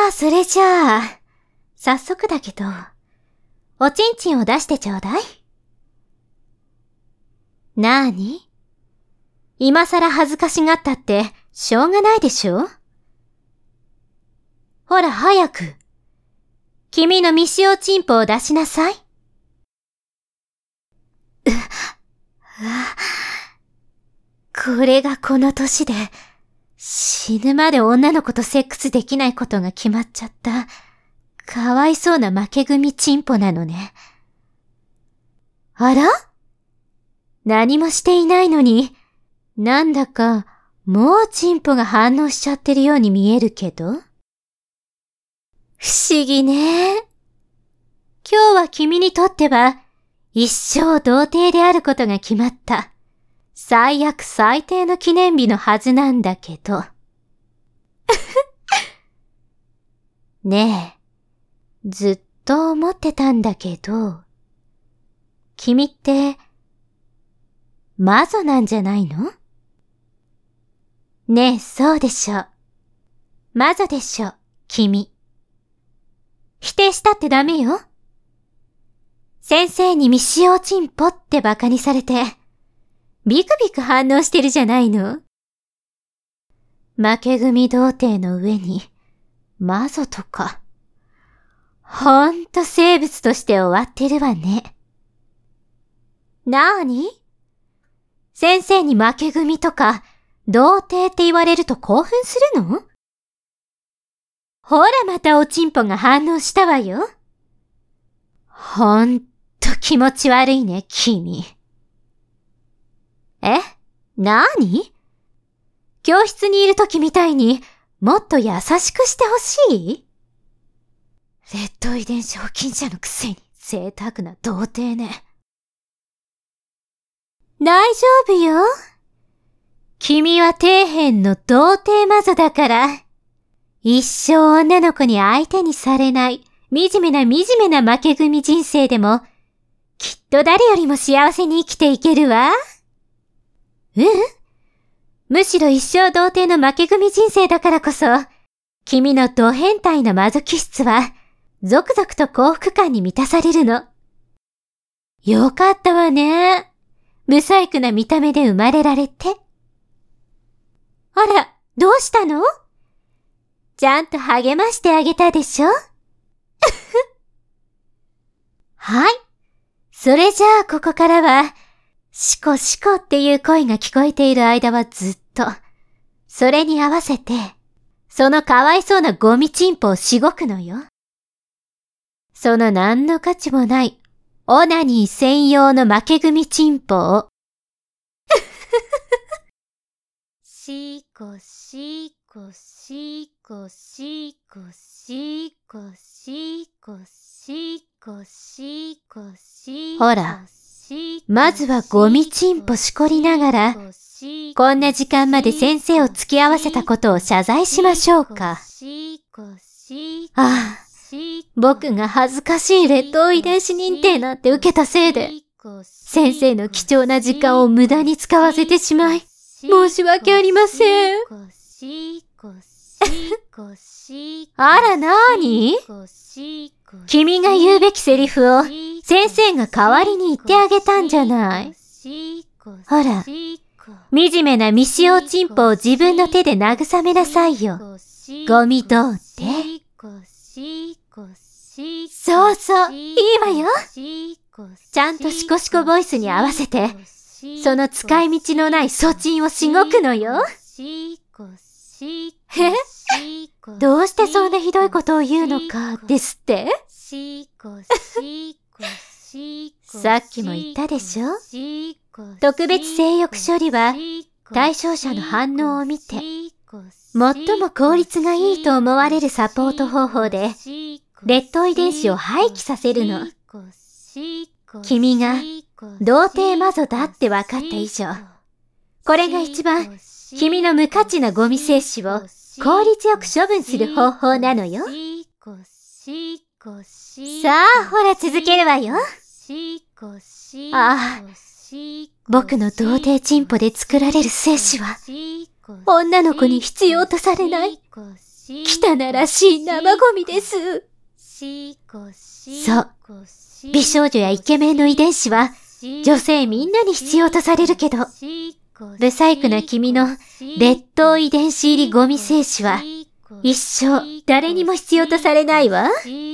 それじゃあ、早速だけど、おちんちんを出してちょうだい。なーに？今さら恥ずかしがったって、しょうがないでしょ？ほら早く、君の未使用チンポを出しなさい。これがこの年で、死ぬまで女の子とセックスできないことが決まっちゃった、かわいそうな負け組チンポなのね。あら？何もしていないのに、なんだか、もうチンポが反応しちゃってるように見えるけど。不思議ね。今日は君にとっては、一生童貞であることが決まった。最悪最低の記念日のはずなんだけど。ねえ、ずっと思ってたんだけど、君って、魔女なんじゃないの？ねえ、そうでしょ。魔女でしょ、君。否定したってダメよ。先生に未使用チンポって馬鹿にされて、ビクビク反応してるじゃないの。負け組童貞の上に、魔女とか。ほんと生物として終わってるわね。なーに？先生に負け組とか、童貞って言われると興奮するの？ほらまたおちんぽが反応したわよ。ほんと気持ち悪いね、君。え？なーに？教室にいるときみたいにもっと優しくしてほしい？劣等遺伝子保菌者のくせに贅沢な童貞ね。大丈夫よ。君は底辺の童貞魔女だから。一生女の子に相手にされない惨めな負け組人生でもきっと誰よりも幸せに生きていけるわ。むしろ一生童貞の負け組人生だからこそ、君のド変態なマゾ気質は、続々と幸福感に満たされるの。よかったわね。無細工な見た目で生まれられて。あら、どうしたの？ちゃんと励ましてあげたでしょ？はい。それじゃあここからは、シコシコっていう声が聞こえている間はずっと、それに合わせて、そのかわいそうなゴミチンポをしごくのよ。その何の価値もない、オナニー専用の負け組チンポを。シコシコシコシコシコシコシコシコシコ。ほら。まずはゴミチンポしこりながら、こんな時間まで先生を付き合わせたことを謝罪しましょうか。ああ、僕が恥ずかしい劣等遺伝子認定なんて受けたせいで、先生の貴重な時間を無駄に使わせてしまい、申し訳ありません。あらなーに？君が言うべきセリフを先生が代わりに言ってあげたんじゃない。ほら、惨めな未使用チンポを自分の手で慰めなさいよ。ゴミ童貞。そうそう、いいわよ。ちゃんとシコシコボイスに合わせて、その使い道のない粗チンをしごくのよ。え？どうしてそんなひどいことを言うのかですって？さっきも言ったでしょ？特別性欲処理は対象者の反応を見て、最も効率がいいと思われるサポート方法で、劣等遺伝子を廃棄させるの。君が童貞魔女だって分かった以上、これが一番君の無価値なゴミ精子を効率よく処分する方法なのよ。さあ、ほら続けるわよ。ああ、僕の童貞チンポで作られる精子は、女の子に必要とされない、 汚らしい生ゴミです。そう。美少女やイケメンの遺伝子は、女性みんなに必要とされるけど、ブサイクな君の劣等遺伝子入りゴミ精子は、一生誰にも必要とされないわ。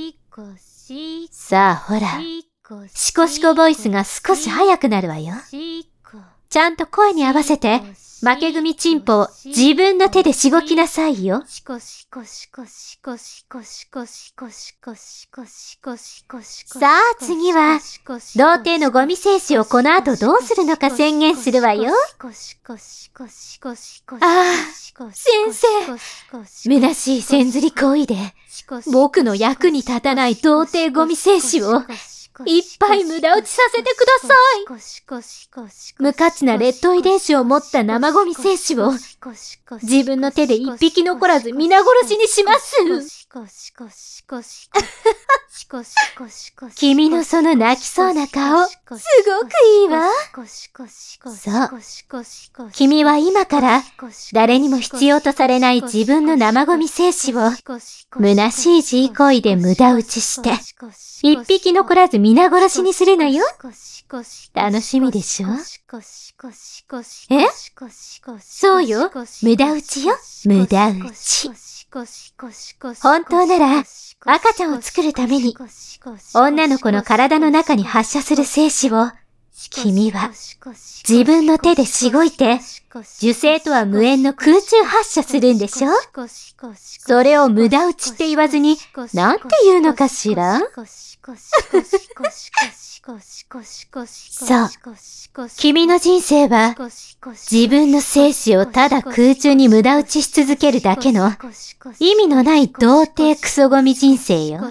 さあほら、シコシコボイスが少し早くなるわよ。ちゃんと声に合わせて、負け組チンポを自分の手でしごきなさいよ。さあ次は、童貞のゴミ精子をこの後どうするのか宣言するわよ。ああ、先生。虚しい線ずり行為で、僕の役に立たない童貞ゴミ精子を、いっぱい無駄打ちさせてください。無価値な劣等遺伝子を持った生ゴミ精子を自分の手で一匹残らず皆殺しにします。君のその泣きそうな顔、すごくいいわ。そう。君は今から誰にも必要とされない自分の生ゴミ精子を虚しい自慰行為で無駄打ちして一匹残らず皆殺しにするのよ。楽しみでしょ？え？そうよ。無駄打ちよ。無駄打ち。本当なら赤ちゃんを作るために女の子の体の中に発射する精子を君は自分の手でしごいて受精とは無縁の空中発射するんでしょ？それを無駄打ちって言わずになんて言うのかしら？そう。君の人生は自分の精子をただ空中に無駄打ちし続けるだけの意味のない童貞クソゴミ人生よ。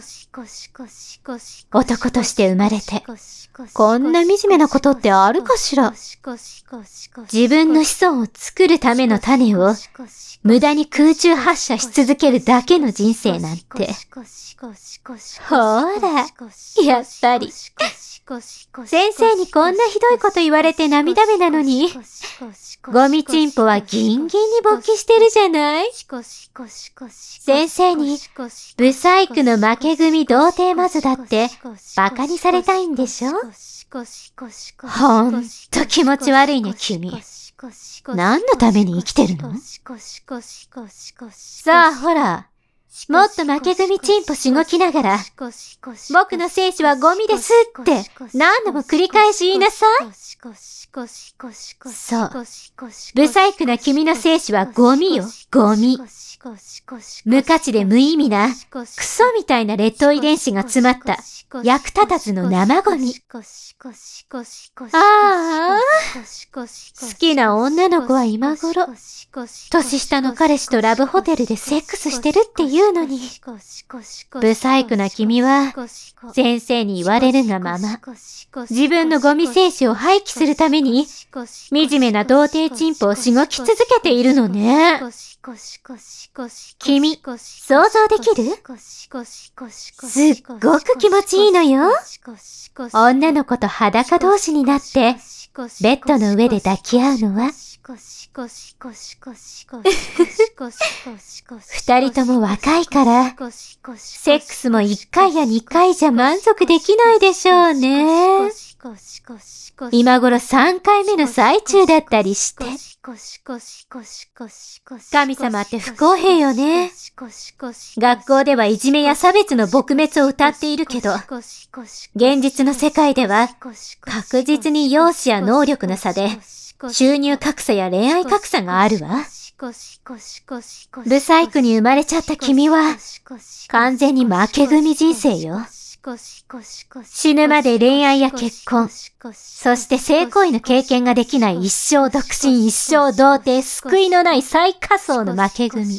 男として生まれてこんな惨めなことってあるかしら？自分の子孫を作るための種を無駄に空中発射し続けるだけの人生なんて。ほーら、やっぱり。先生にこんなひどいこと言われて涙目なのに、ゴミチンポはギンギンに勃起してるじゃない？先生に、ブサイクの負け組童貞マズだってバカにされたいんでしょ？ほんと気持ち悪いね、君。何のために生きてるの？さあ、ほら。もっと負け組チンポしごきながら、僕の精子はゴミですって何度も繰り返し言いなさい。そう。ブサイクな君の精子はゴミよ、ゴミ。無価値で無意味な、クソみたいな劣等遺伝子が詰まった、役立たずの生ゴミ。ああ、好きな女の子は今頃、年下の彼氏とラブホテルでセックスしてるっていうのに、ブサイクな君は、先生に言われるがまま、自分のゴミ精子を廃棄するために、惨めな童貞チンポをしごき続けているのね。君、想像できる？すっごく気持ちいいのよ。女の子と裸同士になって、ベッドの上で抱き合うのは、二人とも若いから、セックスも1回や2回じゃ満足できないでしょうね。今頃3回目の最中だったりして。神様って不公平よね。学校ではいじめや差別の撲滅を歌っているけど、現実の世界では確実に容姿や能力の差で収入格差や恋愛格差があるわ。ブサイクに生まれちゃった君は完全に負け組人生よ。死ぬまで恋愛や結婚、そして性行為の経験ができない一生独身、一生童貞、救いのない最下層の負け組。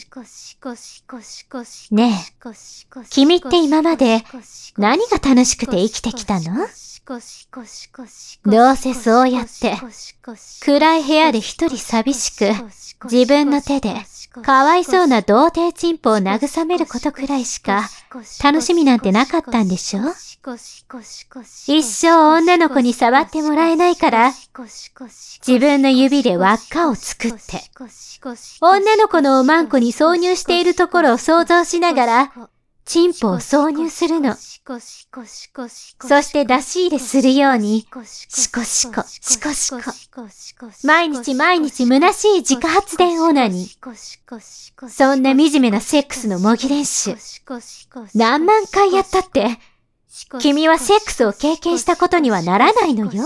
ねえ、君って今まで何が楽しくて生きてきたの？ どうせそうやって、暗い部屋で一人寂しく、自分の手で、かわいそうな童貞チンポを慰めることくらいしか、楽しみなんてなかったんでしょ？一生女の子に触ってもらえないから、自分の指で輪っかを作って、女の子のおまんこに挿入しているところを想像しながら、チンポを挿入するの。そして出し入れするように、シコシコ、シコシコ。毎日毎日虚しい自家発電オナニー。そんな惨めなセックスの模擬練習。何万回やったって、君はセックスを経験したことにはならないのよ。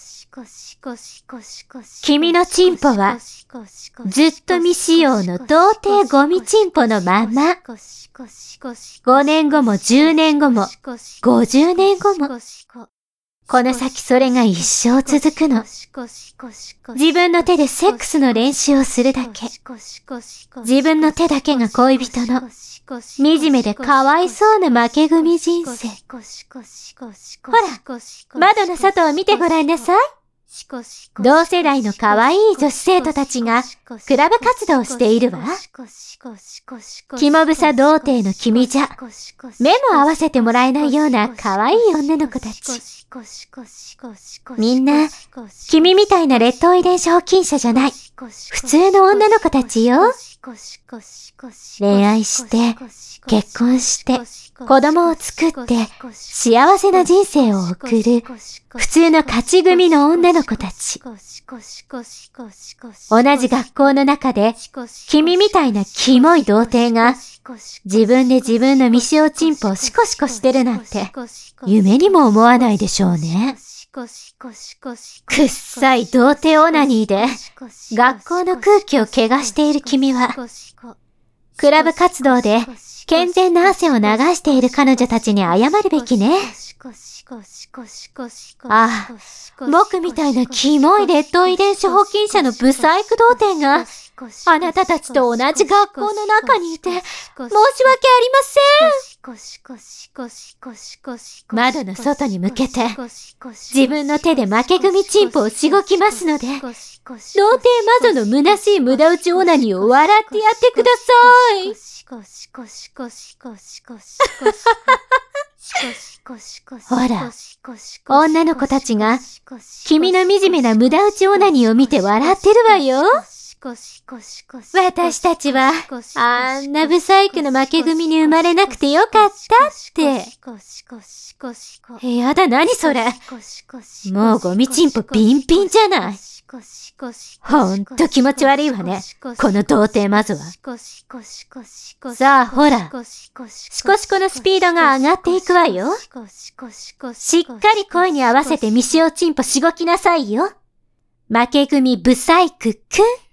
君のチンポは、ずっと未使用の童貞ゴミチンポのまんま。5年後も10年後も、50年後も。この先それが一生続くの。自分の手でセックスの練習をするだけ。自分の手だけが恋人の、惨めでかわいそうな負け組人生。ほら、窓の外を見てごらんなさい。同世代の可愛い女子生徒たちがクラブ活動をしているわ。肝房童貞の君じゃ、目も合わせてもらえないような可愛い女の子たち。みんな、君みたいな劣等遺伝子保菌者じゃない。普通の女の子たちよ。恋愛して、結婚して、子供を作って、幸せな人生を送る、普通の勝ち組の女の子たち。同じ学校の中で、君みたいなキモい童貞が、自分で自分の未使用チンポをシコシコしてるなんて、夢にも思わないでしょうね。くっさい童貞オナニーで、学校の空気を汚している君は、クラブ活動で健全な汗を流している彼女たちに謝るべきね。ああ、僕みたいなキモい劣等遺伝子保菌者のブサイク童貞が、あなたたちと同じ学校の中にいて、申し訳ありません。窓の外に向けて、自分の手で負け組チンポをしごきますので、童貞魔女の虚しい無駄打ちオナニーを笑ってやってください。ほら、女の子たちが、君の惨めな無駄打ちオナニーを見て笑ってるわよ。私たちは、あんなブサイクの負け組に生まれなくてよかったって。やだ、何それ。もうゴミチンポピンピンじゃない。ほんと気持ち悪いわね。この童貞魔女は。さあ、ほら。シコシコのスピードが上がっていくわよ。しっかり声に合わせて未使用チンポしごきなさいよ。負け組ブサイクくん。